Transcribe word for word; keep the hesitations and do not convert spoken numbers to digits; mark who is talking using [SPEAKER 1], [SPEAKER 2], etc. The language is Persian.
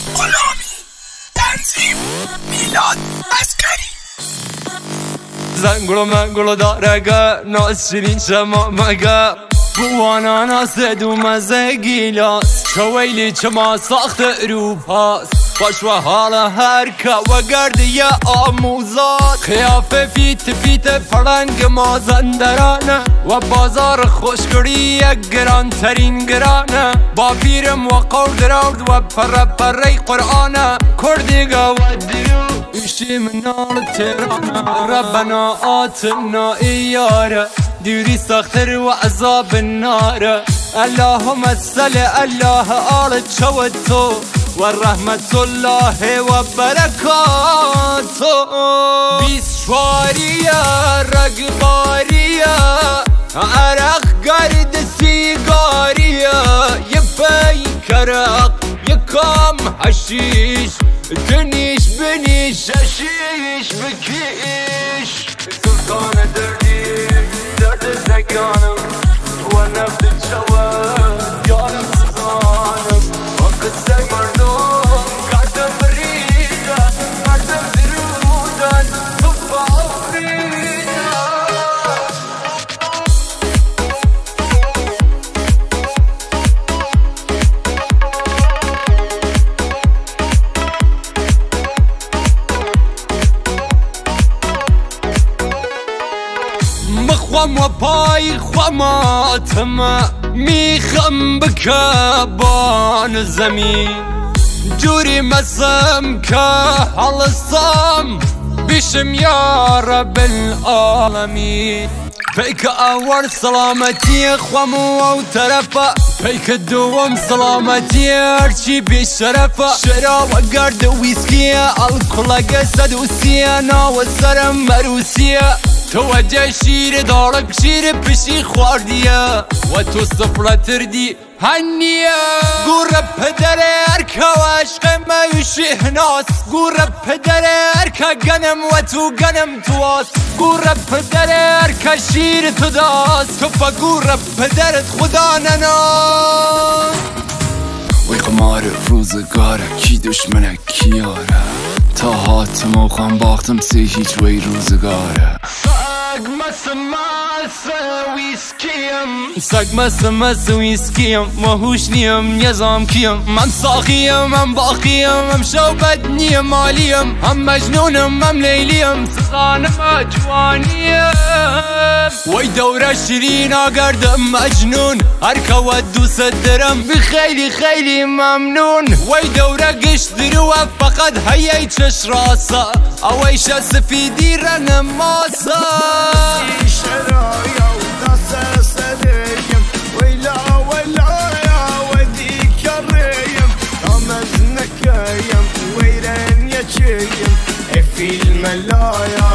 [SPEAKER 1] غلامی تنظیم میلاد عسکری.
[SPEAKER 2] زنگلو منگلو دارگه ناز شیرین شما مگه بوانا ناس دو مزه گیلاس شویلی چما ساخت اروپاست باش و حالا هرکه و گردی آموزاد خیافه فیت فیت پرنگ مازندرانه و بازار خوشگری گران ترین گرانه با پیرم و قول درود و پر پره قرآنه کردیگه و دیو ایشی منال تیرانه ربنا آتنا ایاره دیوری ساختر و عذاب النار اللهم صل الله آل چوتو و رحمت الله و برکاتو. بیس شواریه رگباریه عرق گرد سیگاریه یه پیکرق یه کام حشیش دنیش بنیش ششیش بکیش سلطان دردی درد زگانم و نفت جواب یارم سزانم و قصه مردم کردم بریده کردم درودن تو باوریده. مخوام و پای خواماتم میخم بکبان زمین جوری مسم که حلصم بشم یا رب العالمین. پیک اول سلامتی خوام و طرفه پیک دوم سلامتی هرچی بیشرفه شرا و گرد ویسکیه الکلگه سدوسیه ناو سرم مروسیه توجه شیر دارک شیر پشی خواردیه و تو سفرتر دی هنیه گوره پدر ارکه و عشق میوشی هناس گوره پدر ارکه گنم و تو گنم تو آس گوره پدر ارکه شیر تو داست تو پا گوره پدرت خدا نناس.
[SPEAKER 3] وی قمار روزگاره کی دشمنه کیاره تا هاتم و خواهم باختم سی هیچ وی روزگاره.
[SPEAKER 2] سگ مس مس ویسکیم سگ مس مس ویسکیم مهوش نیم یزام کیم من ساقیم من باقیم هم شوبت نیم مالیم هم مجنونم هم لیلیم سخانم جوانیم وی دوره شیرین آگردم مجنون هرکه و دوست درم بخیلی خیلی ممنون وی دوره گشت درو فقط هیی چش راسا اویش سفیدی رنماسا
[SPEAKER 4] شرايا وناس سديم ويلا ويلا يا وديك الريم رمزنك يم ويرن يا شيم في الملايا